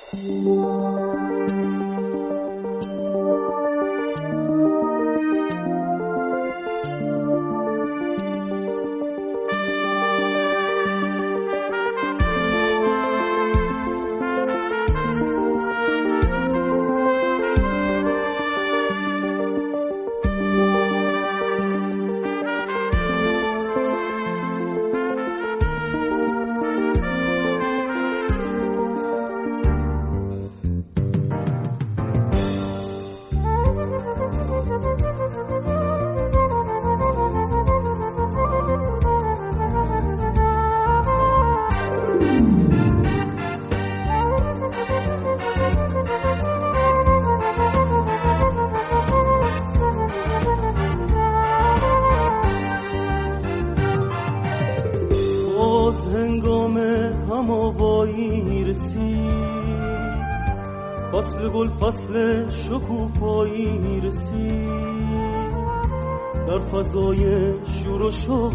فصل گل فصل شکوفایی رسید، در فضای شور و شوق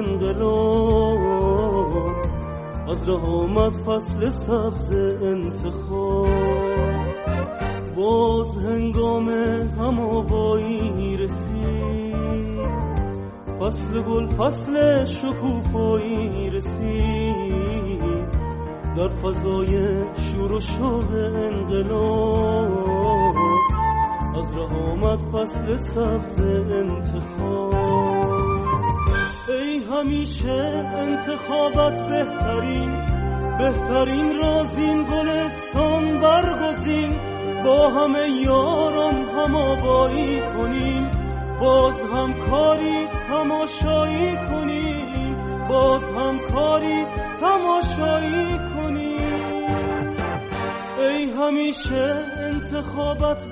انقلاب از راه آمد فصل سبز انتخاب. باز هنگام هم‌آوایی رسید، فصل گل فصل شکوفایی رسید، در فضای شور و شوق انقلاب از راه آمد فصل سبز انتخاب. ای همیشه انتخابت بهترین رازین گلستان برگزین، با همه یاران هم‌آوایی کنیم، باز همکاری تماشایی کنیم، باز همکاری تماشایی کنیم. ای همیشه انتخابت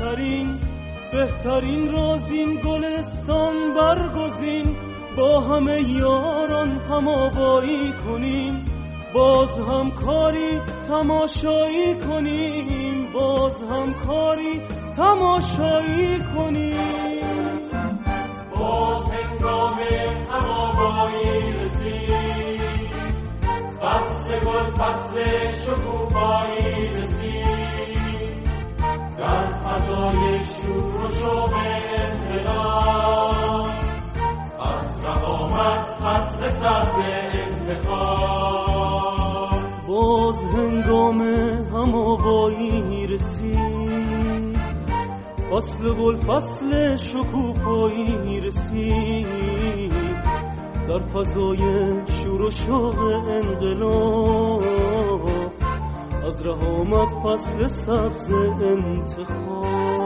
بهترین رازین گلستان برگزین، با همه یاران هم‌آوایی کنیم، باز همکاری تماشایی کنیم، باز همکاری تماشایی کنیم. باز هنگام هم‌آوایی رسید، فصل گل فصل شکوفایی رسید، در فضای شور و شوق انقلاب از راه آمد فصل سبز انتخاب. باز هنگام هم‌آوایی رسید، فصل گل فصل شکوفایی رسید، در فضای شور و شوق انقلاب از راه آمد فصل سبز انتخاب.